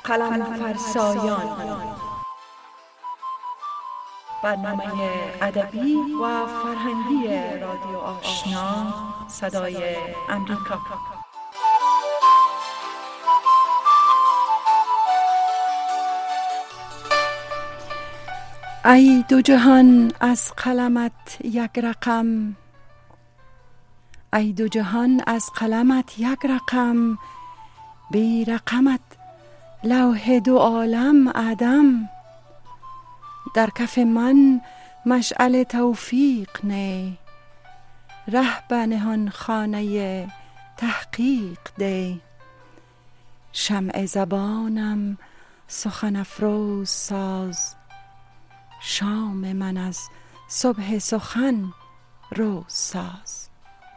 قلم فرسایان، برنامه ادبی و فرهنگی رادیو آشنا صدای امریکا. ای دو جهان از قلمت یک رقم، ای دو جهان از قلمت یک رقم، بی رقمت لوح دو عالم عدم. در کف من مشعل توفیق نه، ره به نهان خانه تحقیق ده. شمع زبانم سخن افروز ساز، شام من از صبح سخن روز ساز.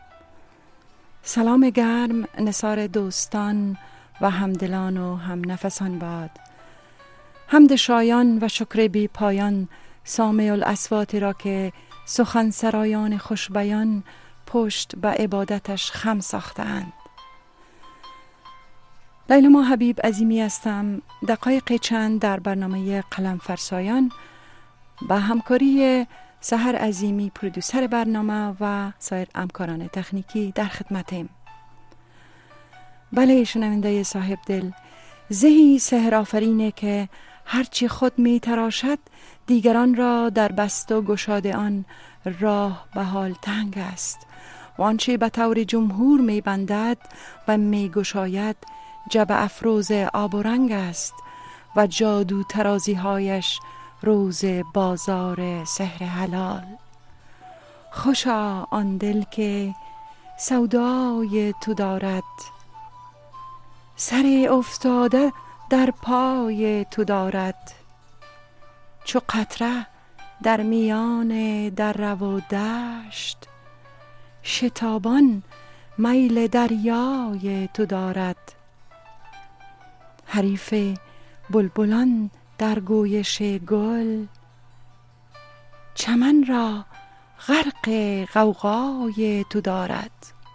سلام گرم نثار دوستان و همدلان و هم نفسان باد. حمد شایان و شکر بی پایان سامع الاصوات را که سخن سرایان خوشبیان پشت به عبادتش خم ساختند. لیلما حبیب عظیمی هستم. دقایق چند در برنامه قلم فرسایان با همکاری سحر عظیمی پرودوسر برنامه و سایر همکاران تکنیکی در خدمتیم. بله شنونده صاحب دل، زهی سحر آفرینه که هرچی خود می تراشد دیگران را در بست و گشاد آن راه به حال تنگ است و آنچه به طور جمهور می بندد و می گشاید جب افروز آب و رنگ است و جادو ترازی هایش روز بازار سحر حلال. خوشا آن دل که سودای تو دارد، سر افتاده در پای تو دارد. چو قطره در میان دره و دشت، شتابان میل دریای تو دارد. حریف بلبلان در گویش گل، چمن را غرق غوغای تو دارد.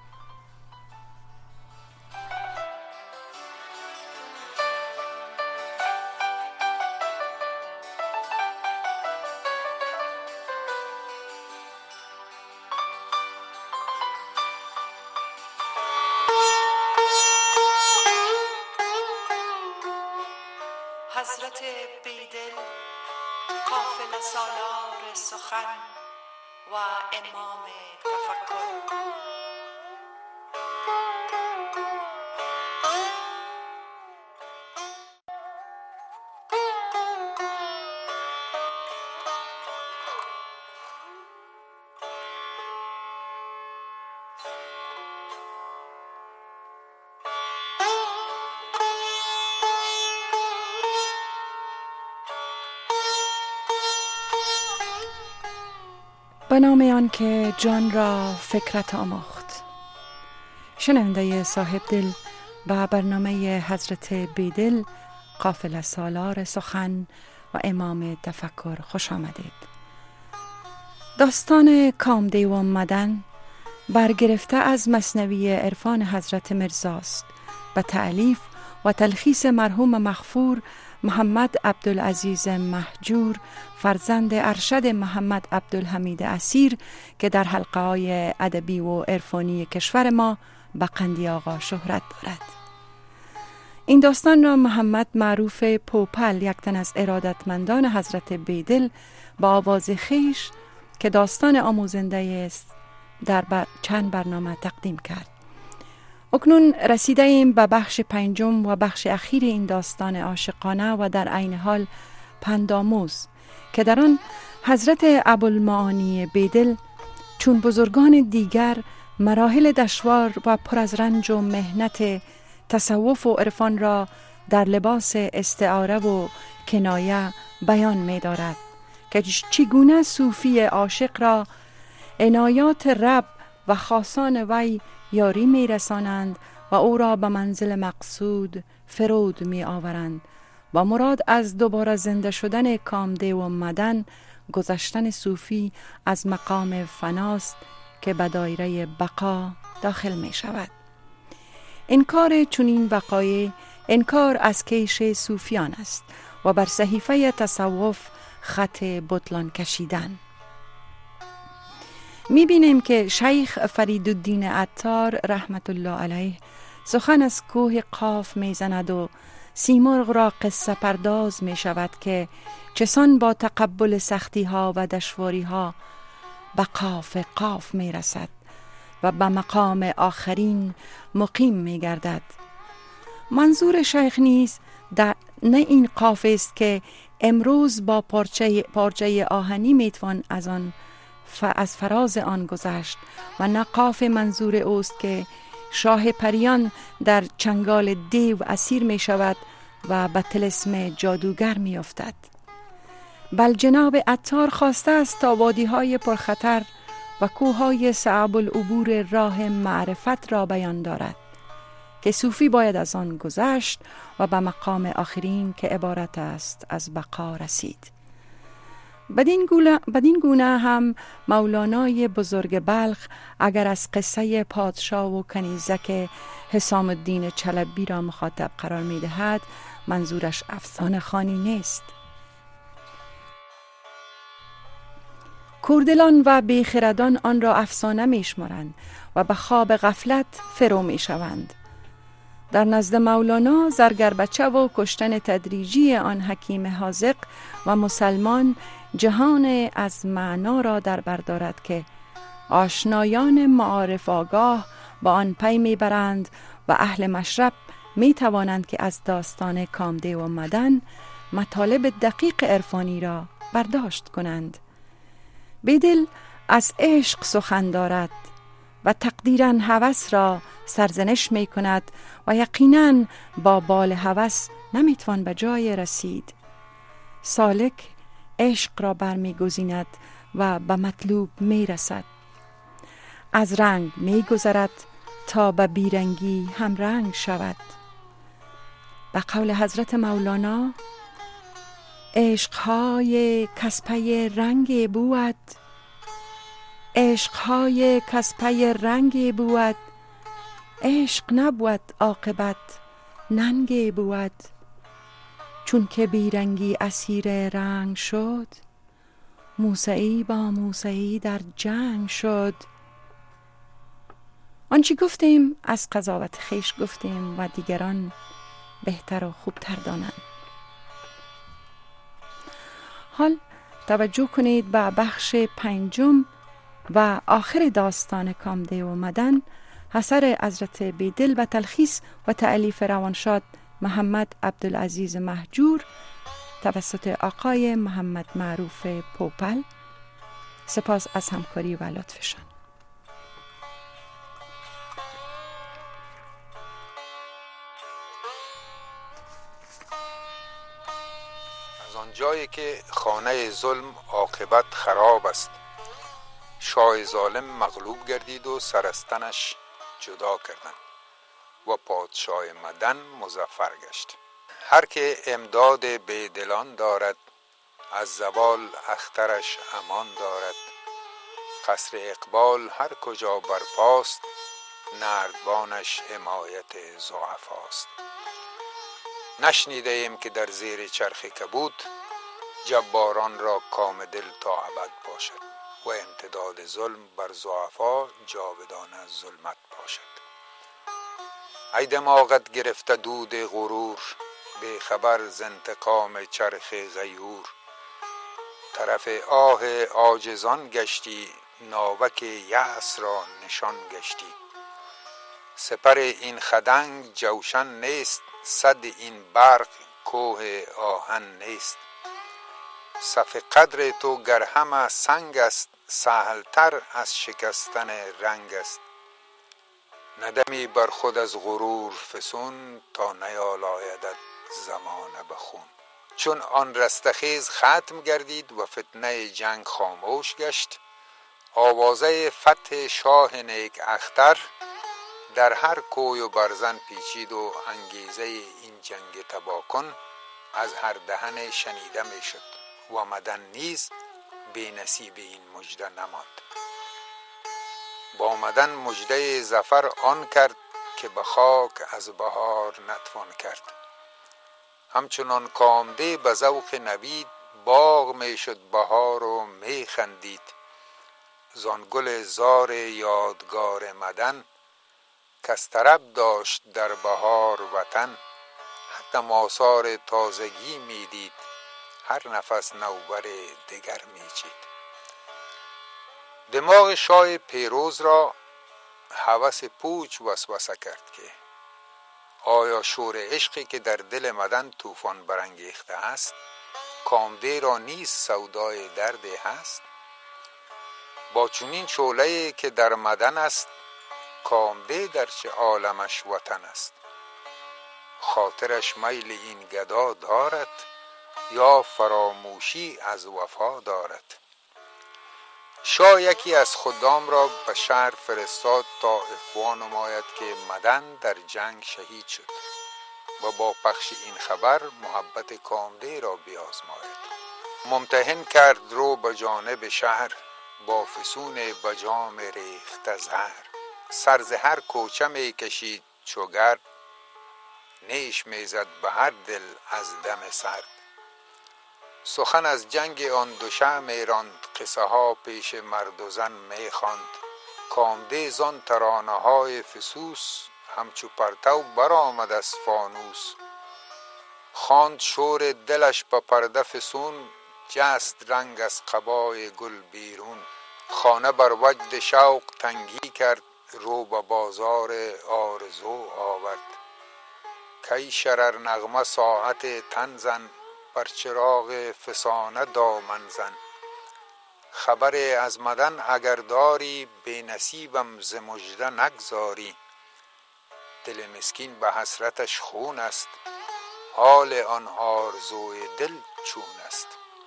حضرت بیدل قافله سالار سخن و امام تفکر. به نام آن که جان را فکرت آموخت. شنونده صاحب دل، با برنامه حضرت بیدل قافله سالار سخن و امام تفکر خوش آمدید. داستان کامدیو آمدن برگرفته از مثنوی عرفان حضرت مرزاست و تألیف و تلخیص مرحوم مغفور محمد عبدالعزیز مهجور، فرزند ارشد محمد عبدالحمید اسیر که در حلقه های ادبی و عرفانی کشور ما به قندی آقا شهرت دارد. این داستان را محمد معروف پوپل، یک تن از ارادتمندان حضرت بیدل، با آواز خیش که داستان آموزنده است در چند برنامه تقدیم کرد. اکنون رسیده ایم به بخش پنجم و بخش اخیر این داستان عاشقانه و در عین حال پندآموز که در آن حضرت ابوالمعانی بیدل چون بزرگان دیگر مراحل دشوار و پر از رنج و محنت تصوف و عرفان را در لباس استعاره و کنایه بیان می دارد که چگونه صوفی عاشق را عنایات رب و خاصان وی یاری می رسانند و او را به منزل مقصود فرود می آورند و مراد از دوباره زنده شدن کامدیو آمدن گذشتن صوفی از مقام فناست که به دایره بقا داخل می شود. انکار چنین وقایع انکار از کیش صوفیان است و بر صحیفه تصوف خط بطلان کشیدن. می‌بینیم که شیخ فریدالدین عطار رحمت الله علیه سخن از کوه قاف میزند و سیمرغ را قصه پرداز می شود که چسان با تقبل سختی ها و دشواری ها به قاف قاف می رسد و به مقام آخرین مقیم می گردد. منظور شیخ نیز نه این قاف است که امروز با پارچه آهنی می توان از فراز آن گذشت و نه قاف منظور اوست که شاه پریان در چنگال دیو اسیر می شود و به طلسم جادوگر می افتد. بل جناب عطار خواسته است تا وادی‌های پرخطر و کوه‌های صعب العبور راه معرفت را بیان دارد که صوفی باید از آن گذشت و به مقام آخرین که عبارت است از بقا رسید. بدین گونه هم مولانای بزرگ بلخ اگر از قصه پادشاه و کنیزک حسام الدین چلبی را مخاطب قرار می دهد، منظورش افسانه خوانی نیست. کوردلان و بیخردان آن را افسانه می شمارند و به خواب غفلت فرو می شوند. در نزد مولانا زرگربچه و کشتن تدریجی آن حکیم حاذق و مسلمان جهان از معنا را در بر دارد که آشنایان معارف آگاه با آن پی میبرند و اهل مشرب می توانند که از داستان کامدیو و مدن مطالب دقیق عرفانی را برداشت کنند. بیدل از عشق سخن دارد و تقدیراً هوس را سرزنش می کند و یقیناً با بال هوس نمیتوان به جای رسید. سالک عشق را برمی گزیند و به مطلوب می رسد. از رنگ می گذرد تا به بیرنگی هم رنگ شود. به قول حضرت مولانا: عشقهای کسپه رنگ بود، عشقهای کسپه رنگ بود، عشق نبود عاقبت ننگ بود. چون که بیرنگی اسیر رنگ شد، موسیی با موسیی در جنگ شد. آنچه گفتیم از قضاوت خویش گفتیم و دیگران بهتر و خوبتر دانند. حال توجه کنید به بخش پنجم و آخر داستان کامدیو و مدن، اثر حضرت بیدل و تلخیص و تألیف روانشاد محمد عبدالعزیز مهجور توسط آقای محمد معروف پوپل. سپاس از همکاری و لطفشان. از آنجایی که خانه ظلم عاقبت خراب است، شاه ظالم مغلوب گردید و سرستنش جدا کردند و پادشاه مدن مظفر گشت. هر که امداد بیدلان دارد، از زوال اخترش امان دارد. قصر اقبال هر کجا برپاست، نردبانش حمایت ضعفاست. نشنیده ایم که در زیر چرخ کبود، جباران را کام دل تا ابد باشد و امتداد ظلم بر ضعفا جاودانه ظلمت باشد. ای دماغت گرفته دود غرور، بی خبر ز انتقام چرخ غیور. طرف آه عاجزان گشتی، ناوک یأس را نشان گشتی. سپر این خدنگ جوشن نیست، صد این برق کوه آهن نیست. صف قدر تو گر همه سنگ است، سهلتر از شکستن رنگ است. ندمی بر خود از غرور فسون، تا نیالایدت زمانه به خون. چون آن رستخیز ختم گردید و فتنه جنگ خاموش گشت، آوازه فتح شاه نیک اختر در هر کوی و برزن پیچید و انگیزه این جنگ تباه کن از هر دهن شنیده می شد و مدن نیز بی نصیب این مژده نماند. با مدن مژده ظفر آن کرد، که به خاک از بهار نتوان کرد. همچنان کامده به ذوق نوید باغ می شد بهار و می خندید. زان گل زار یادگار مدن کز طرب داشت در بهار وطن. حتی آثار تازگی می دید، هر نفس نوبر دگر می چید. دماغ شاه پیروز را هوس پوچ وسوسه کرد که آیا شور عشقی که در دل مدن طوفان برانگیخته است کامده را نیز سودای درد هست؟ با چنین شعله‌ای که در مدن است کامده در چه عالمش وطن است؟ خاطرش میل این گدا دارد یا فراموشی از وفا دارد؟ شاه یکی از خدام را به شهر فرستاد تا افوا نماید که مدن در جنگ شهید شد و با پخش این خبر محبت کامده را بیازماید. ممتحن کرد رو به جانب شهر با فسون بجام ریخت زهر. سر ز هر کوچه می کشید چو گرد نیش می زد به هر دل از دم سرد. سخن از جنگ آن دو شه می راند قصه ها پیش مرد و زن می خواند. کامده زان ترانه های فسوس همچو پرتو برآمد از فانوس. خواند شور دلش به پرده فسون جست رنگ از قبای گل بیرون. خانه بر وجد شوق تنگی کرد رو به بازار آرزو آورد. کی شرر نغمه ساعت تن زن بر چراغ فسانه دامن زن. خبر از مدن اگر داری بی نصیبم ز مژده نگذاری. دل مسکین به حسرتش خون است حال آن آرزوی دل چون است.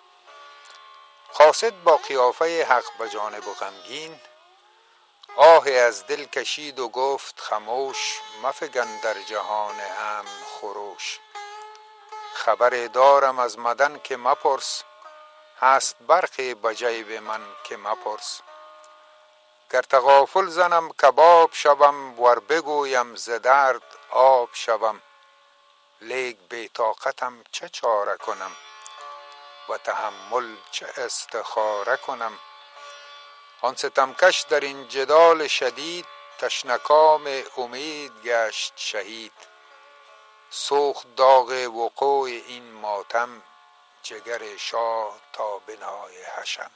قاصد با قیافه حق به جانب و غمگین آهی از دل کشید و گفت خموش مفگن در جهان امن خروش. خبر دارم از مدن که مپرس هست برخی به جیب من که مپرس. گر تغافل زنم کباب شوم ور بگویم ز درد آب شوم. لیک بی طاقتم چه چاره کنم و تحمل چه استخاره کنم. آن ستمکش در این جدال شدید تشنکام امید گشت شهید. سوخت داغ وقوع این ماتم جگر شاه تا بنای حشم.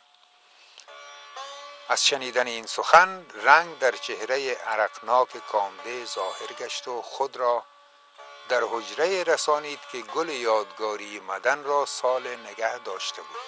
از شنیدن این سخن رنگ در چهره عرقناک کامده ظاهر گشت و خود را در حجره رسانید که گل یادگاری مدن را سال نگه داشته بود.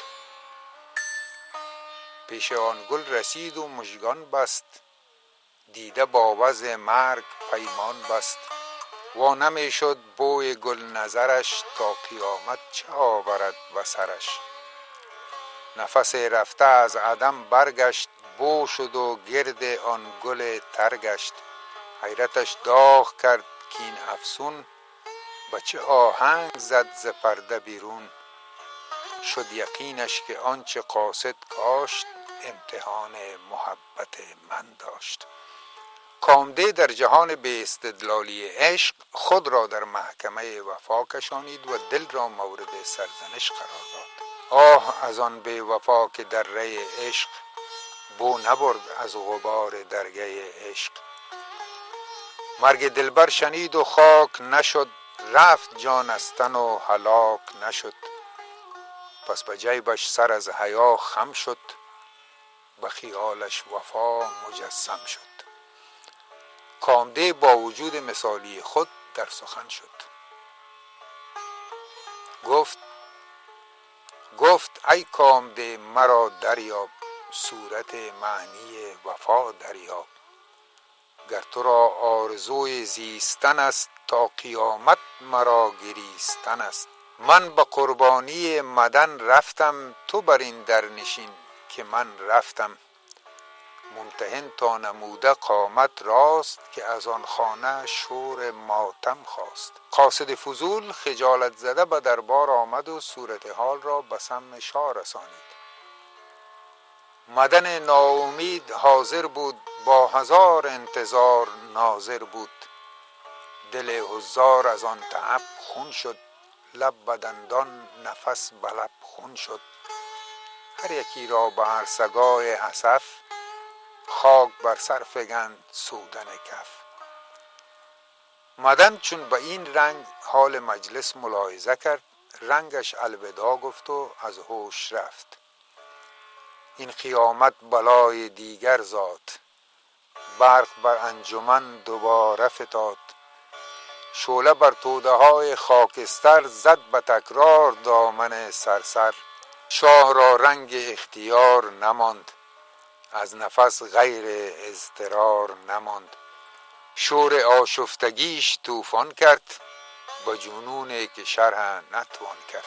پیش آن گل رسید و مژگان بست دیده با وضع مرگ پیمان بست. وا نمی شد بوی گل نظرش تا قیامت چه آورد به سرش. نفس رفته از عدم برگشت بو شد و گرد آن گل تر گشت. حیرتش داغ کرد کین افسون به چه آهنگ زد ز پرده بیرون. شد یقینش که آنچه قاصد کاشت امتحان محبت من داشت. کامده در جهان بی استدلالی عشق خود را در محکمه وفا کشانید و دل را مورد سرزنش قرار داد. آه از آن بی وفا که در ری عشق بو نبرد از غبار درگه عشق. مرگ دلبر شنید و خاک نشد رفت جان از تن و هلاک نشد. پس به جیبش سر از حیا خم شد به خیالش وفا مجسم شد. کامده با وجود مثالی خود در سخن شد. گفت ای کامده مرا دریاب صورت معنی وفا دریاب. گر تو را آرزوی زیستن است تا قیامت مرا گریستن است. من به قربانی مدن رفتم تو بر این در نشین که من رفتم. ممتحن تا نموده قامت راست که از آن خانه شور ماتم خواست. قاصد فضول خجالت زده به دربار آمد و صورتحال را به سم شاه رسانید. مدن ناامید حاضر بود با هزار انتظار ناظر بود. دل حضار از آن تعب خون شد لب به دندان نفس به لب خون شد. هر یکی را به عرصگاه اسف، خاک بر سر فگند سودن کف. مدن چون به این رنگ حال مجلس ملاحظه کرد، رنگش الوداع گفت و از هوش رفت. این قیامت بلای دیگر زاد، برق بر انجمن دوباره فتاد. شعله بر توده های خاکستر، زد به تکرار دامن سرسر. شاه را رنگ اختیار نماند، از نفس غیر اضطرار نماند. شور آشفتگیش طوفان کرد، با جنونی که شرح نتوان کرد.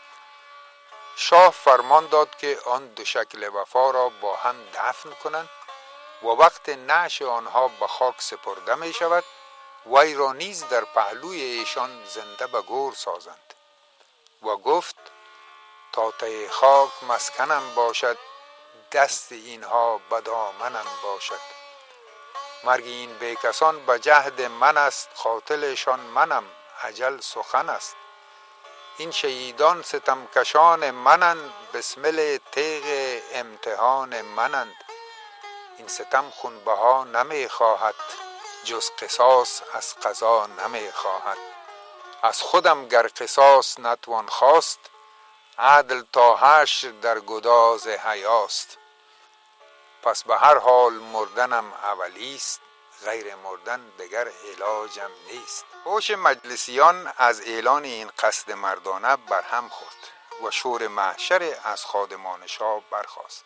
شاه فرمان داد که آن دو شکل وفا را با هم دفن کنند و وقت نعش آنها به خاک سپرده می شود، وی را نیز در پهلوی ایشان زنده به گور سازند. و گفت تا ته خاک مسکنم باشد، دست اینها به دامنم باشد. مرگ این بیکسان به جهد من است، قاتلشان منم، اجل سخن است. این شهیدان ستمکشان منند، بسمل تیغ امتحان منند. این ستم خونبها نمی خواهد، جز قصاص از قضا نمی خواهد. از خودم گر قصاص نتوان خواست، عدل تا حشر در گداز حیاست. پس به هر حال مردنم اولیست، غیر مردن دگر علاجم نیست. هوش مجلسیان از اعلان این قصد مردانه برهم خورد و شور محشر از خادمان شاه برخاست.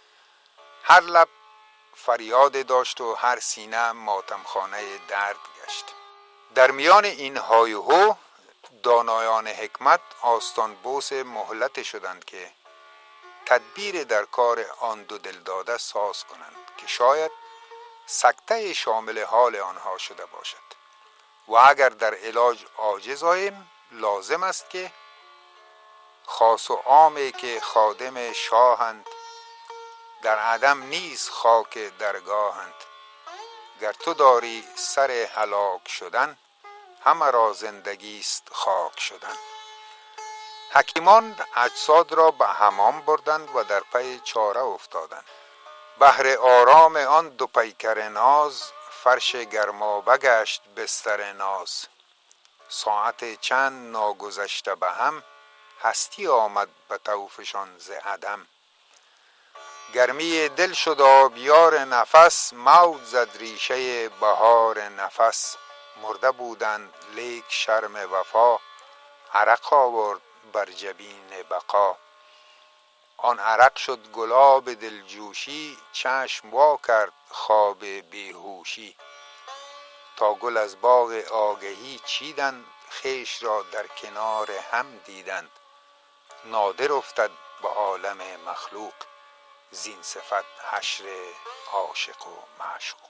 هر لب فریاد داشت و هر سینه ماتمخانه درد گشت. در میان این های و هو، دانایان حکمت آستان بوس مهلت شدند که تدبیر در کار آن دو دلداده ساز کنند که شاید سکته شامل حال آنها شده باشد و اگر در علاج عاجز آییم، لازم است که خاص و عامی که خادم شاهند، در عدم نیز خاک درگاهند. گر تو داری سر هلاک شدن، همه را زندگی است خاک شدن. حکیمان اجساد را به حمام بردند و در پی چاره افتادند. بهر آرام آن دو پیکر ناز، فرش گرمابه گشت بستر ناز. ساعت چند ناگذشته به هم، هستی آمد به طوفشان ز عدم. گرمی دل شد آبیار نفس، موج زد ریشه بهار نفس. مرده بودند لیک شرم وفا، عرق آورد بر جبین بقا. آن عرق شد گلاب دلجوشی، چشم وا کرد خواب بیهوشی. تا گل از باغ آگهی چیدند، خویش را در کنار هم دیدند. نادر افتد به عالم مخلوق، زین صفت حشر عاشق و معشوق.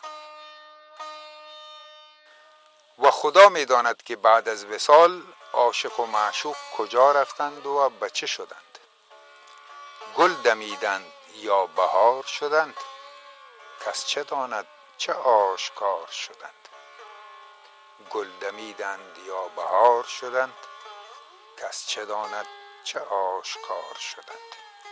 و خدا می داند که بعد از وصال عاشق و معشوق کجا رفتند و به چه شدند. گل دمیدند یا بهار شدند، کس چه داند چه آشکار شدند. گل دمیدند یا بهار شدند، کس چه داند چه آشکار شدند.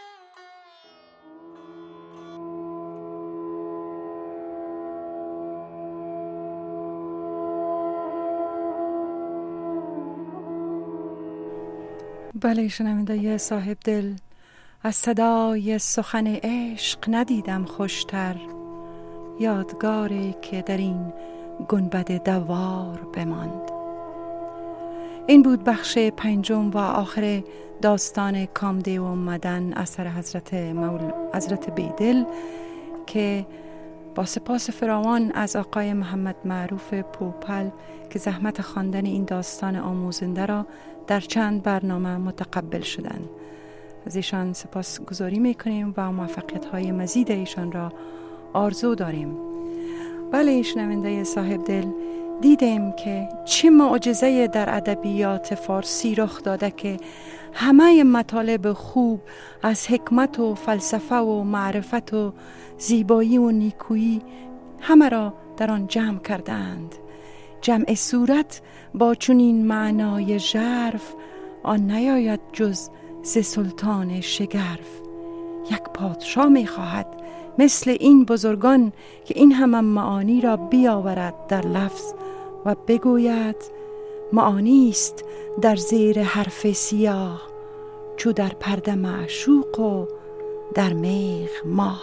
بله شنونده صاحب دل، از صدای سخن عشق ندیدم خوشتر، یادگاری که در این گنبد دوار بماند. این بود بخش پنجم و آخر داستان کامدیو مدن اثر حضرت بیدل که با سپاس فراوان از آقای محمد معروف پوپل که زحمت خواندن این داستان آموزنده را در چند برنامه متقبل شدند. از ایشان سپاس گزاری میکنیم و موفقیت های مزید ایشان را آرزو داریم. بله شنونده صاحب دل، دیدیم که چه معجزه در ادبیات فارسی رخ داده که همه مطالب خوب از حکمت و فلسفه و معرفت و زیبایی و نیکویی همه را در آن جمع کردند. جمع صورت با چنین معنای ژرف آن نیاید جز ز سلطان شگرف. یک پادشاه می خواهد مثل این بزرگان که این همه معانی را بیاورد در لفظ و بگوید معانی است در زیر حرف سیاه، چو در پرده معشوق و در میغ ماه.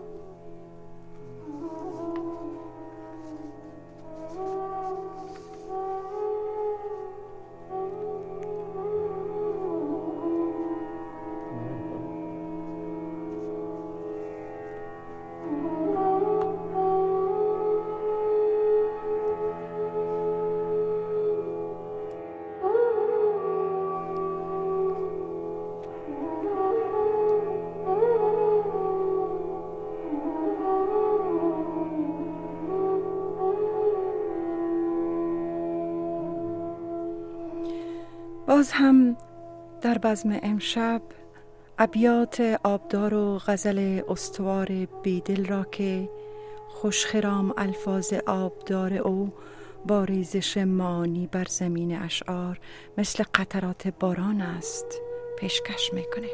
باز هم در بزم امشب ابیات آبدار و غزل استوار بیدل را که خوشخرام الفاظ آبدار او با ریزش معانی بر زمین اشعار مثل قطرات باران است پیشکش میکنیم.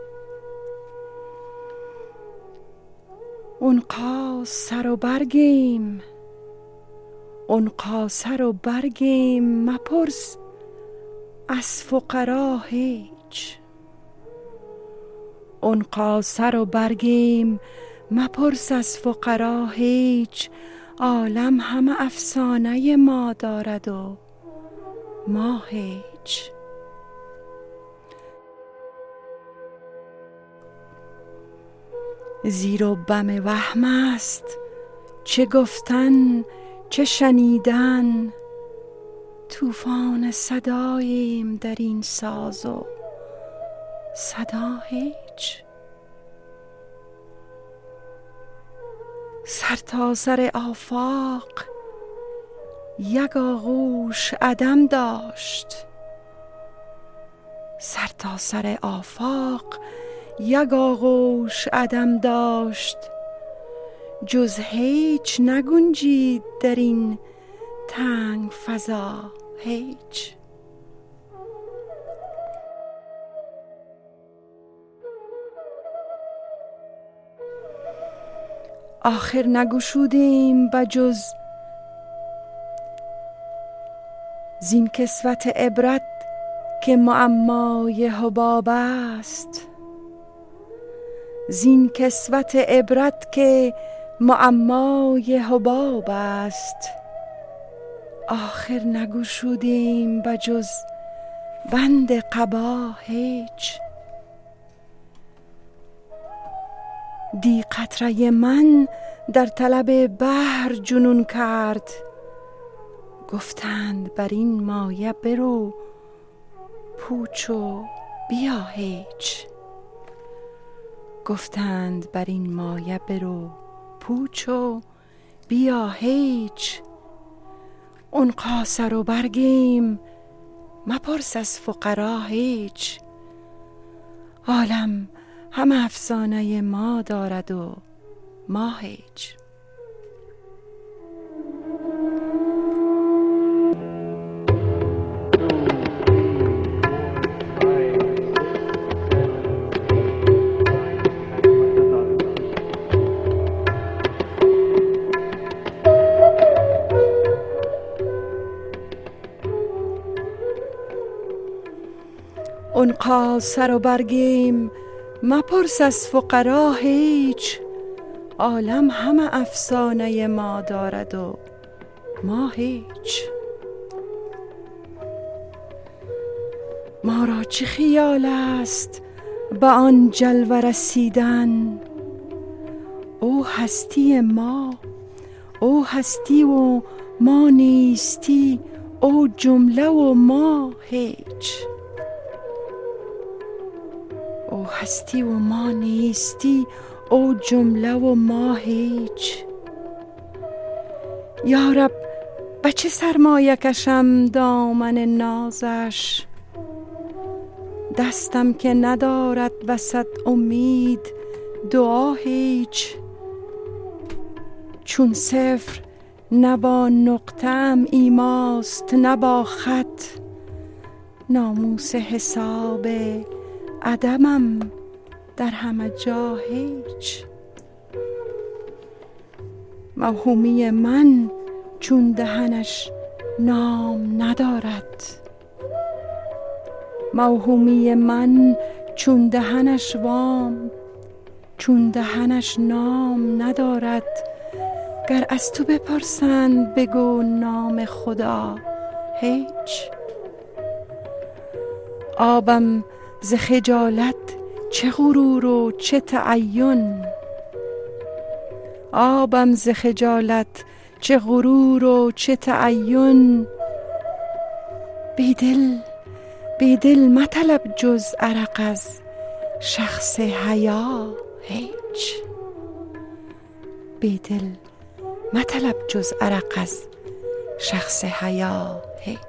اون سر و برگیم مپرس از فقرا هیچ. سر و برگیم مپرس از فقرا هیچ، عالم همه افسانه ما دارد و ما هیچ. زیر و بم وهم است چه گفتن چه شنیدن، طوفان صداییم در این ساز و صدا هیچ. سر تا سر آفاق یک آغوش عدم داشت، سر تا سر آفاق یک آغوش عدم داشت، جز هیچ نگنجید در این تنگ فضا هیچ. آخر نگشودیم بجز زین کسوت عبرت که معمای حباب است، زین کسوت عبرت که معمای حباب است. آخر نگشودیم بجز بند قبا هیچ. دی قطره من در طلب بحر جنون کرد، گفتند بر این مایه برو پوچ و بیا هیچ. گفتند بر این مایه برو پوچ و بیا هیچ. اون سر و برگیم مپرس از فقرا هیچ، عالم همه افسانه ما دارد و ما هیچ. اون سر و برگیم مپرس از فقرا هیچ، عالم همه افسانه ما دارد و ما هیچ. ما را چه خیال است به آن جلوه رسیدن، او هستی ما، او هستی و ما نیستی، او جمله و ما هیچ. او هستی و ما نیستی، او جمله و ما هیچ. یا رب بچه سرمایه کشم دامن نازش، دستم که ندارد وسط امید دعا هیچ. چون صفر نه با نقطه‌ام ایماست نه با خط، ناموس حساب عدمم در همه جا هیچ. موهومی من چون دهنش نام ندارد، موهومی من چون دهنش چون دهنش نام ندارد. گر از تو بپرسند بگو نام خدا هیچ. آبم ز خجالت چه غرور و چه تعین، آبم ز خجالت چه غرور و چه تعین. بیدل مطلب جز عرق از شخص حیا هیچ. بیدل مطلب جز عرق از شخص حیا هیچ.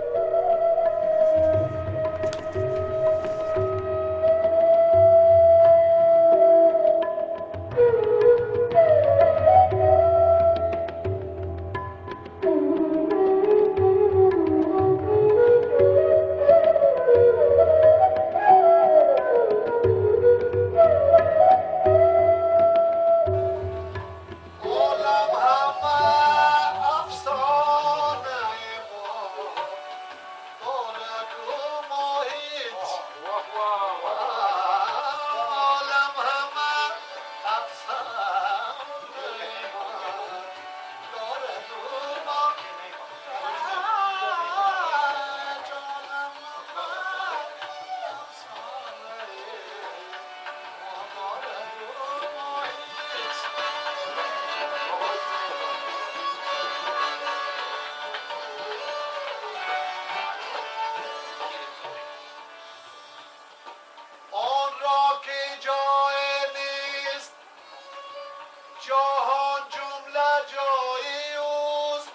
جهان جمله جای اوست،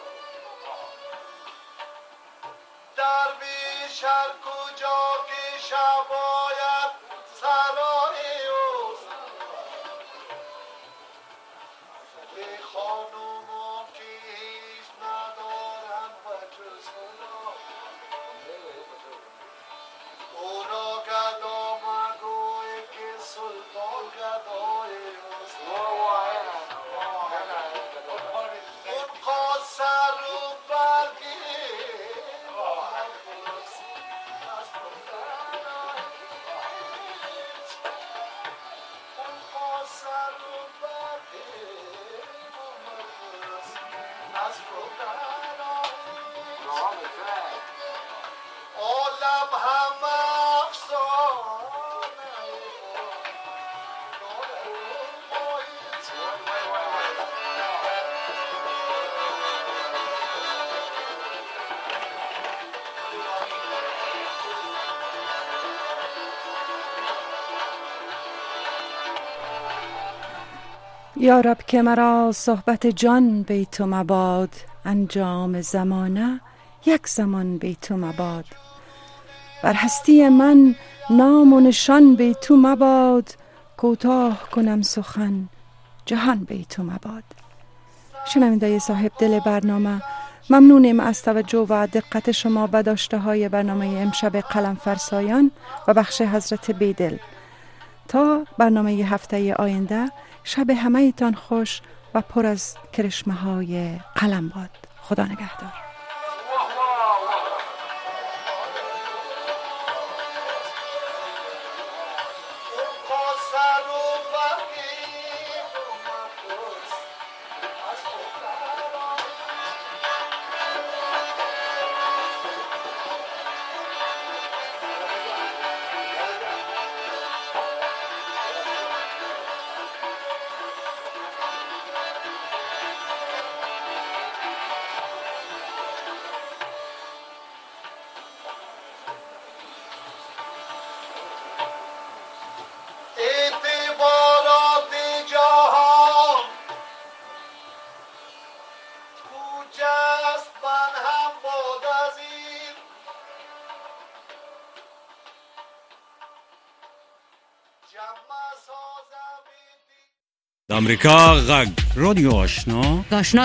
در بیش هر کجا که شباید سرای اوست. به خانوما که هیچ ندارن و جز خدا، او را گدا مگوی که سلطان گدای اوست. اون قاصر رو برگی عالم همه افسانه یا رب که مرا صحبت جان بی تو مباد، انجام زمانه یک زمان بی تو مباد. بر هستی من نام و نشان بی تو مباد، کوتاه کنم سخن جهان بی تو مباد. شنونده صاحب دل برنامه، ممنونیم از توجه و دقت شما به داشته های برنامه امشب قلم فرسایان و بخش حضرت بیدل. تا برنامه هفته آینده، شب همه تان خوش و پر از کرشمه های قلم باد. خدا نگهدار. امریکا غږ رادیو آشنا